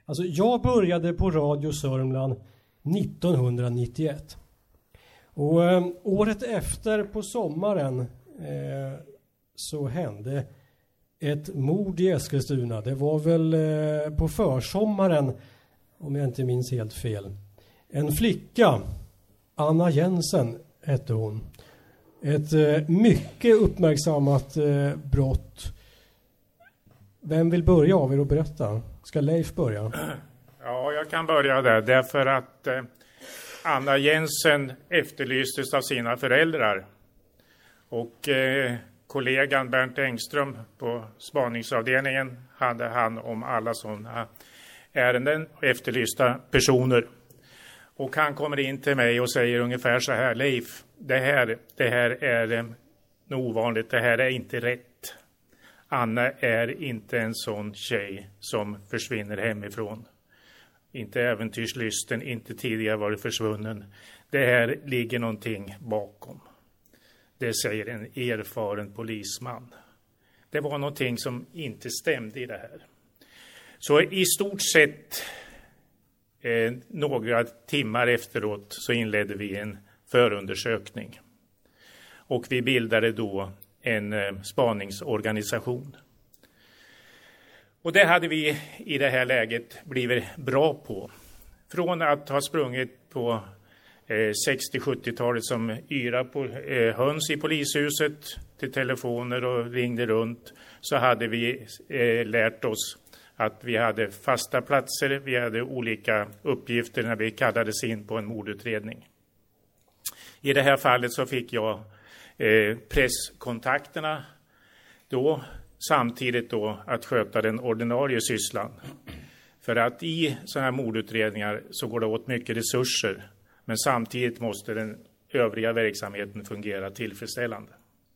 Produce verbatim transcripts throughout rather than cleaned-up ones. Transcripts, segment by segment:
Alltså jag började på Radio Sörmland nittonhundranittioett. Och eh, året efter på sommaren eh, så hände ett mord i Eskilstuna. Det var väl eh, på försommaren, om jag inte minns helt fel. En flicka, Anna Jensen hette hon. Ett eh, mycket uppmärksammat eh, brott. Vem vill börja av er att berätta? Ska Leif börja? Ja, jag kan börja där. Därför att eh, Anna Jensen efterlystes av sina föräldrar. Och eh, kollegan Bernt Engström på spaningsavdelningen hade hand om alla sådana ärenden och efterlysta personer. Och han kommer in till mig och säger ungefär så här: Leif, det här, det här är eh, nog ovanligt, det här är inte rätt. Anna är inte en sån tjej som försvinner hemifrån. Inte äventyrslysten, inte tidigare varit försvunnen. Det här ligger någonting bakom. Det säger en erfaren polisman. Det var någonting som inte stämde i det här. Så i stort sett eh, några timmar efteråt så inledde vi en förundersökning. Och vi bildade då en eh, spaningsorganisation. Och det hade vi i det här läget blivit bra på. Från att ha sprungit på eh, sextio-sjuttiotalet som yra på eh, höns i polishuset till telefoner och ringde runt, så hade vi eh, lärt oss att vi hade fasta platser, vi hade olika uppgifter när vi kallades in på en mordutredning. I det här fallet så fick jag eh, presskontakterna då, samtidigt då att sköta den ordinarie sysslan. För att i sådana här mordutredningar så går det åt mycket resurser, men samtidigt måste den övriga verksamheten fungera tillfredsställande.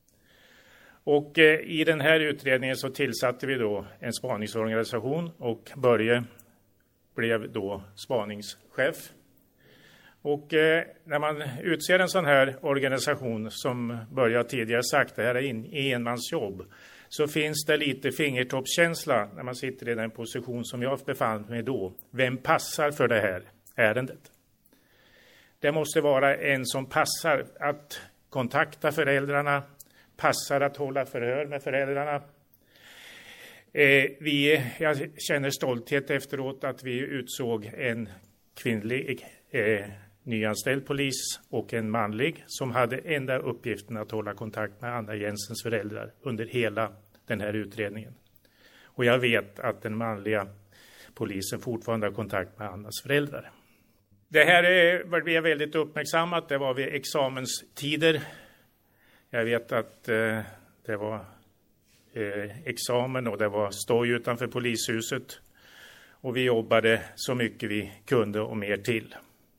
Och eh, i den här utredningen så tillsatte vi då en spaningsorganisation och Börje blev då spaningschef. Och eh, när man utser en sån här organisation, som Börje tidigare sagt, det här är en enmansjobb, så finns det lite fingertoppskänsla när man sitter i den position som jag befann mig då. Vem passar för det här ärendet? Det måste vara en som passar att kontakta föräldrarna, passar att hålla förhör med föräldrarna. Eh, vi, jag känner stolthet efteråt att vi utsåg en kvinnlig eh, nyanställd polis och en manlig som hade enda uppgiften att hålla kontakt med Anna Jensens föräldrar under hela den här utredningen. Och jag vet att den manliga polisen fortfarande har kontakt med Annas föräldrar. Det här är, blev väldigt uppmärksammat. Det var vid examenstider. Jag vet att eh, det var eh, examen och det var stoj utanför polishuset. Och vi jobbade så mycket vi kunde och mer till.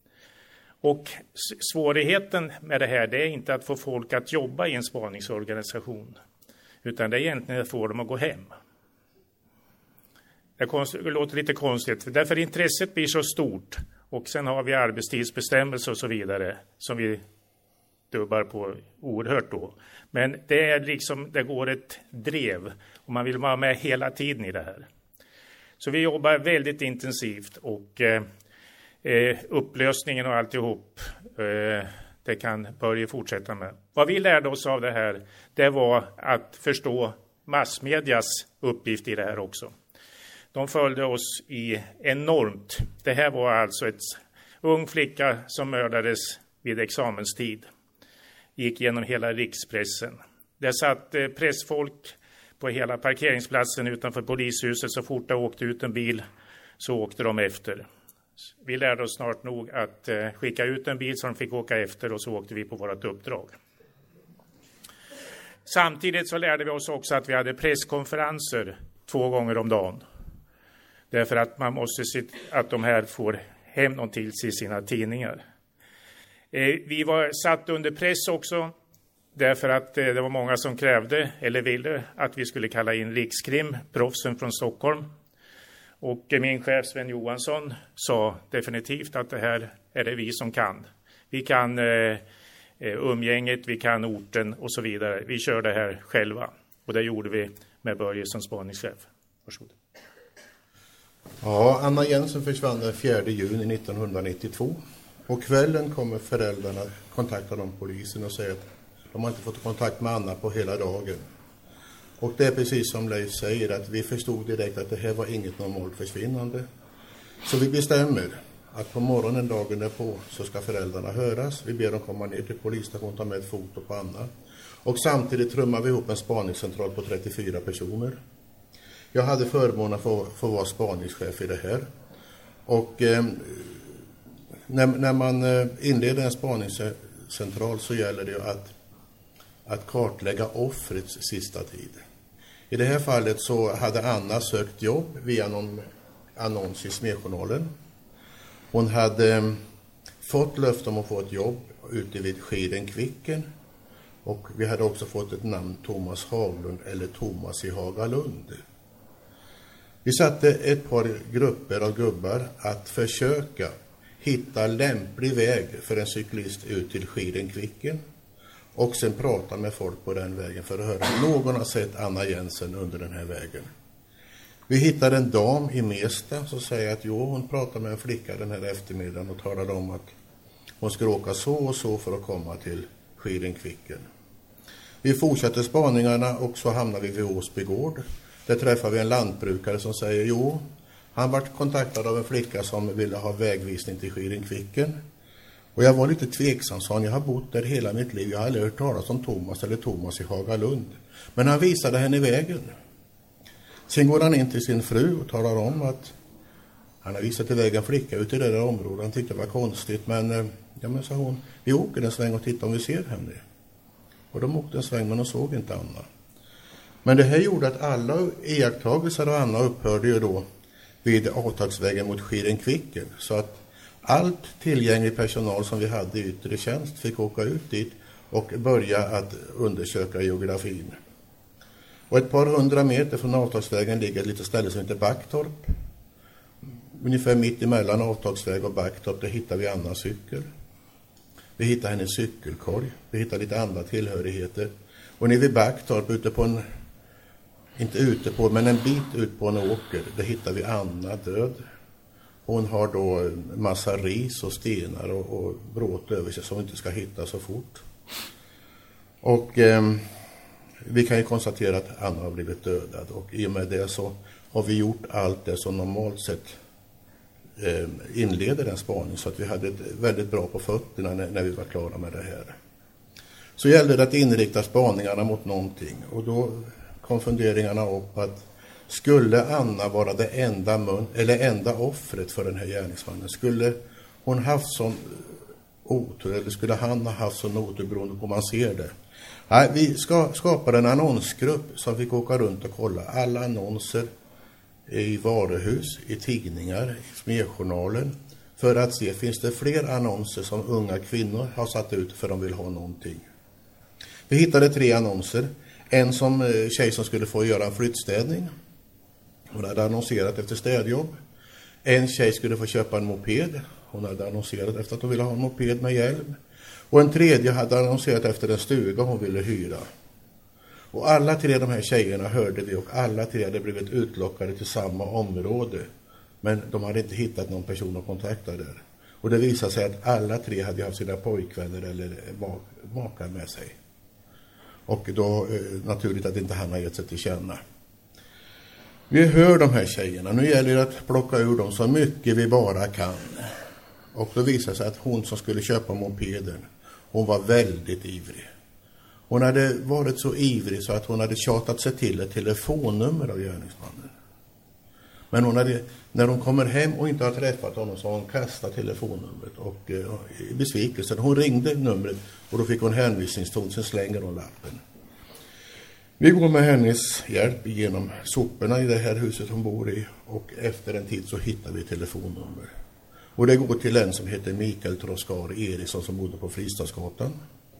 Och svårigheten med det här, det är inte att få folk att jobba i en spaningsorganisation, utan det är egentligen att få dem att gå hem. Det låter lite konstigt, därför intresset blir så stort. Och sen har vi arbetstidsbestämmelser och så vidare som vi dubbar på oerhört då. Men det är liksom, det går ett drev och man vill vara med hela tiden i det här. Så vi jobbar väldigt intensivt och eh, eh, upplösningen och alltihop, eh, det kan Börje fortsätta med. Vad vi lärde oss av det här, det var att förstå massmedias uppgift i det här också. De följde oss i enormt. Det här var alltså ett ung flicka som mördades vid examenstid. Gick genom hela rikspressen. Det satt eh, pressfolk på hela parkeringsplatsen utanför polishuset. Så fort det åkte ut en bil så åkte de efter. Vi lärde oss snart nog att eh, skicka ut en bil som de fick åka efter, och så åkte vi på vårt uppdrag. Samtidigt så lärde vi oss också att vi hade presskonferenser två gånger om dagen. Därför att man måste se att de här får hem någonting till sina tidningar. Eh, vi var satt under press också. Därför att eh, det var många som krävde eller ville att vi skulle kalla in Rikskrim, proffsen från Stockholm. Och eh, min chef Sven Johansson sa definitivt att det här är det vi som kan. Vi kan eh, umgänget, vi kan orten och så vidare. Vi kör det här själva. Och det gjorde vi med Börje som spaningschef. Varsågod. Ja, Anna Jensen försvann den fjärde juni nittonhundranittiotvå. Och kvällen kommer föräldrarna kontakta dem polisen och säger att de har inte fått kontakt med Anna på hela dagen. Och det är precis som Leif säger, att vi förstod direkt att det här var inget normalt försvinnande. Så vi bestämmer att på morgonen dagen därpå så ska föräldrarna höras. Vi ber dem komma ner till polisstationen och ta med ett foto på Anna. Och samtidigt trummar vi ihop en spaningscentral på trettiofyra personer. Jag hade förmånen att få, få vara spaningschef i det här. Och eh, när, när man inleder en spaningscentral så gäller det ju att, att kartlägga offrets sista tid. I det här fallet så hade Anna sökt jobb via någon annons i Smedjournalen. Hon hade fått löfte om att få ett jobb ute vid Skirenkvicken. Och vi hade också fått ett namn, Thomas Haglund eller Thomas i Hagalund. Vi satte ett par grupper av gubbar att försöka hitta lämplig väg för en cyklist ut till Skirenkvicken. Och sen prata med folk på den vägen för att höra om någon har sett Anna Jensen under den här vägen. Vi hittade en dam i Mesta som säger att jo, hon pratade med en flicka den här eftermiddagen och talade om att hon skulle åka så och så för att komma till Skirenkvicken. Vi fortsatte spaningarna och så hamnade vi vid Åsby gård. Där träffade vi en lantbrukare som säger jo, han var kontaktad av en flicka som ville ha vägvisning till Skirenkvicken. Och jag var lite tveksam, sa han, jag har bott där hela mitt liv. Jag har aldrig hört talas om Thomas eller Thomas i Hagalund. Men han visade henne vägen. Sen går han in till sin fru och talar om att han har visat iväg en flicka ute i det där området. Han tyckte det var konstigt, men ja, men sa hon, vi åker en sväng och tittar om vi ser henne. Och de åkte en sväng men de såg inte Anna. Men det här gjorde att alla iakttagelser av Anna upphörde ju då vid avtagsvägen mot Skirenkvicken. Så att allt tillgänglig personal som vi hade i yttre tjänst fick åka ut dit och börja att undersöka geografin. Och ett par hundra meter från avtagsvägen ligger ett litet ställe som heter Backtorp. Ungefär mitt emellan avtagsväg och Backtorp, där hittar vi Annas cykel. Vi hittar hennes cykelkorg. Vi hittar lite andra tillhörigheter. Och när vi Backtorp ute på en, inte ute på, men en bit ut på en åker, där hittar vi Anna död. Hon har då en massa ris och stenar och, och bråt över sig som inte ska hitta så fort. Och eh, vi kan ju konstatera att Anna har blivit dödad. Och i och med det så har vi gjort allt det som normalt sett eh, inleder en spaning. Så att vi hade ett väldigt bra på fötterna när, när vi var klara med det här. Så gällde det att inrikta spaningarna mot någonting. Och då kom funderingarna upp att skulle Anna vara det enda, mun, eller enda offret för den här gärningsmannen? Skulle hon haft sån otur, eller skulle han ha haft sån otur beroende på hur man ser det? Nej, vi ska skapa en annonsgrupp som fick åka runt och kolla alla annonser i varuhus, i tidningar, i Smedjournalen, för att se, finns det fler annonser som unga kvinnor har satt ut för de vill ha någonting. Vi hittade tre annonser. En som tjej som skulle få göra en flyttstädning. Hon hade annonserat efter städjobb. En tjej skulle få köpa en moped. Hon hade annonserat efter att hon ville ha en moped med hjälm. Och en tredje hade annonserat efter en stuga hon ville hyra. Och alla tre de här tjejerna hörde vi, och alla tre hade blivit utlockade till samma område. Men de hade inte hittat någon person att kontakta där. Och det visade sig att alla tre hade haft sina pojkvänner eller makar med sig. Och då eh, naturligt att inte han har gett sig till känna. Vi hör de här tjejerna. Nu gäller det att plocka ur dem så mycket vi bara kan. Och då visar sig att hon som skulle köpa mopeden, hon var väldigt ivrig. Hon hade varit så ivrig så att hon hade tjatat sig till ett telefonnummer av gärningsmannen. Men hon hade, när hon kommer hem och inte har träffat honom, så har hon kastat telefonnumret. Och eh, i besvikelsen, hon ringde numret och då fick hon hänvisningston, sen slänger hon lappen. Vi går med hennes hjälp genom soporna i det här huset hon bor i, och efter en tid så hittar vi telefonnummer. Och det går till en som heter Mikael Troskar Eriksson som bodde på Fristadsgatan.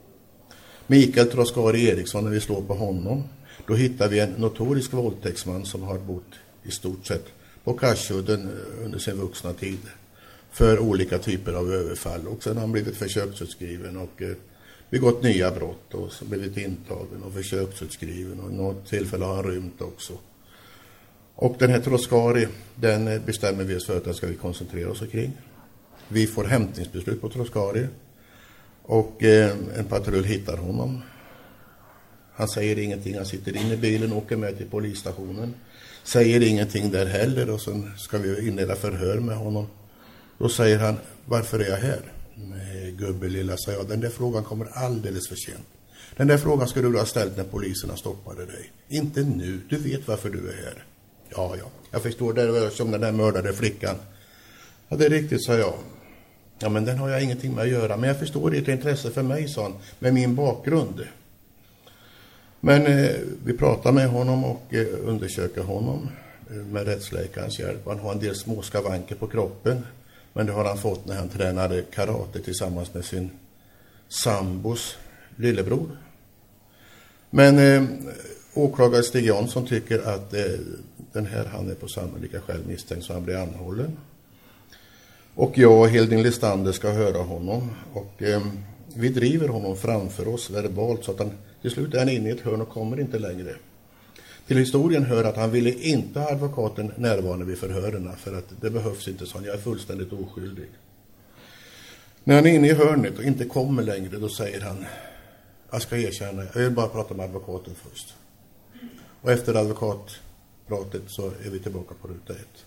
Mikael Troskar Eriksson, när vi slår på honom, då hittar vi en notorisk våldtäktsman som har bott i stort sett på Karsudden under sin vuxna tid för olika typer av överfall. Och sen har han blivit försöksutskriven och eh, begått nya brott och så blivit intagen och försöksutskriven, och något tillfälle har han rymt också. Och den här Troskari, den bestämmer vi oss för att den ska vi koncentrera oss kring. Vi får hämtningsbeslut på Troskari. Och eh, en patrull hittar honom. Han säger ingenting, han sitter inne i bilen och åker med till polisstationen. Säger ingenting där heller och sen ska vi inleda förhör med honom. Då säger han, varför är jag här? Nej, gubbe lilla, sa jag, den där frågan kommer alldeles för sent. Den där frågan skulle du ha ställt när poliserna stoppade dig. Inte nu, du vet varför du är här. Ja, ja, jag förstår, det är som den där mördade flickan. Ja, det är riktigt, sa jag. Ja, men den har jag ingenting med att göra. Men jag förstår ditt intresse för mig, sa han, med min bakgrund. Men eh, vi pratar med honom och eh, undersöker honom eh, med rättsläkarens hjälp. Han har en del små skavanker på kroppen. Men det har han fått när han tränade karate tillsammans med sin sambos lillebror. Men eh, åklagare Stig Jansson tycker att eh, den här han är på sannolika skäl misstänkt, så han blir anhållen. Och jag och Hilding Listander ska höra honom. Och eh, vi driver honom framför oss verbalt så att han till slut är han inne i ett hörn och kommer inte längre. Till historien hör att han ville inte ha advokaten närvarande vid förhörerna för att det behövs inte, så jag är fullständigt oskyldig. När han är inne i hörnet och inte kommer längre, då säger han, jag ska erkänna, jag vill bara prata med advokaten först. Och efter advokatpratet så är vi tillbaka på ruta ett.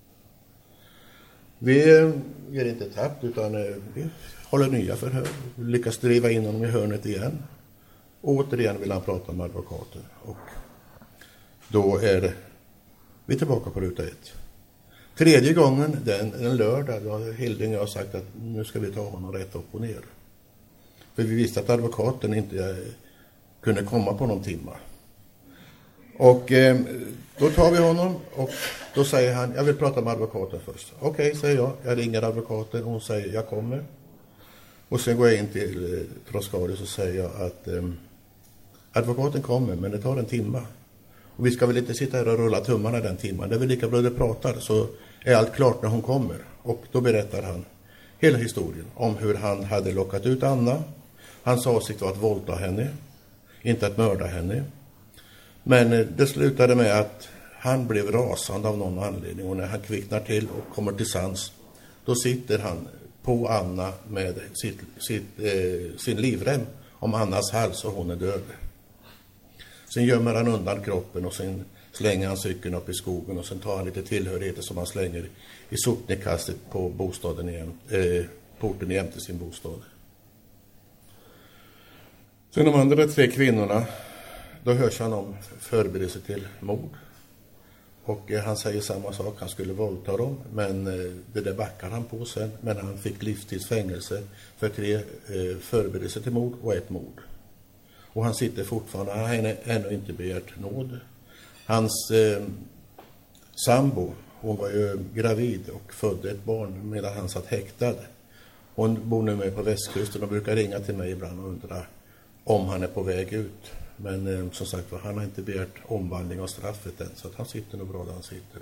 Vi ger inte tappt utan vi håller nya förhör. Vi lyckas driva in honom i hörnet igen. Och återigen vill han prata med advokaten. Och då är vi tillbaka på ruta ett. Tredje gången, den, den lördag, då har Hilding och jag sagt att nu ska vi ta honom rätt upp och ner. För vi visste att advokaten inte kunde komma på någon timma. Och eh, då tar vi honom och då säger han, jag vill prata med advokaten först. Okej, okay, säger jag. Jag ringer advokaten och hon säger, jag kommer. Och sen går jag in till eh, Troskari och säger jag att eh, advokaten kommer, men det tar en timma. Och vi ska väl inte sitta här och rulla tummarna den timman. Det är väl lika bra det pratar, så är allt klart när hon kommer. Och då berättar han hela historien om hur han hade lockat ut Anna. Hans avsikt var att våldta henne, inte att mörda henne. Men det slutade med att han blev rasande av någon anledning. Och när han kvicknar till och kommer till sans, då sitter han på Anna med sitt, sitt, eh, sin livrem om Annas hals och hon är död. Sen gömmer han undan kroppen och sen slänger han cykeln upp i skogen och sen tar han lite tillhörigheter som han slänger i sopnedkastet på bostaden igen, eh, porten igen till sin bostad. Sen de andra tre kvinnorna, då hörs han om förberedelse till mord. Och eh, han säger samma sak, han skulle våldta dem, men eh, det där backar han på sen. Men han fick livstidsfängelse för tre eh, förberedelser till mord och ett mord. Och han sitter fortfarande, han har ännu inte begärt nåd. Hans eh, sambo, hon var ju gravid och födde ett barn medan han satt häktad. Hon bor nu med på västkusten och brukar ringa till mig ibland och undra om han är på väg ut. Men eh, som sagt, han har inte begärt omvandling av straffet än, så att han sitter nog bra där han sitter.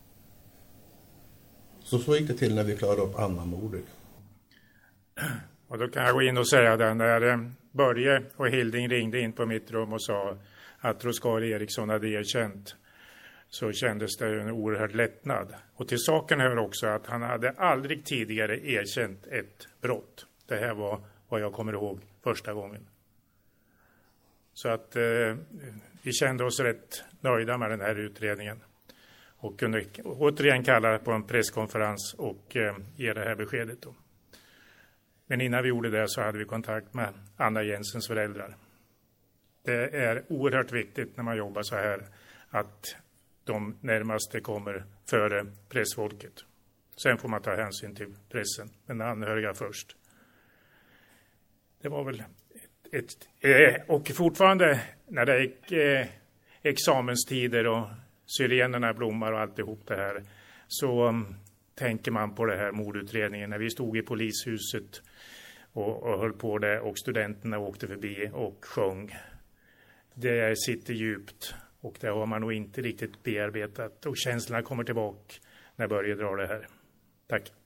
Så så gick det till när vi klarade upp Anna-mordet. Och då kan jag gå in och säga det, när Börje och Hilding ringde in på mitt rum och sa att Troskari Eriksson hade erkänt, så kändes det en oerhörd lättnad. Och till saken hör också att han hade aldrig tidigare erkänt ett brott. Det här var vad jag kommer ihåg första gången. Så att eh, vi kände oss rätt nöjda med den här utredningen. Och kunde återigen kalla på en presskonferens och eh, ge det här beskedet då. Men innan vi gjorde det så hade vi kontakt med Anna Jensens föräldrar. Det är oerhört viktigt när man jobbar så här att de närmaste kommer före pressfolket. Sen får man ta hänsyn till pressen, men anhöriga först. Det var väl ett, ett och fortfarande när det gick eh, examenstider och syrenerna blommar och alltihop det här, så um, tänker man på det här mordutredningen när vi stod i polishuset och, och höll på det och studenterna åkte förbi och sjöng. Det sitter djupt och det har man nog inte riktigt bearbetat och känslorna kommer tillbaka när Börje drar det här. Tack.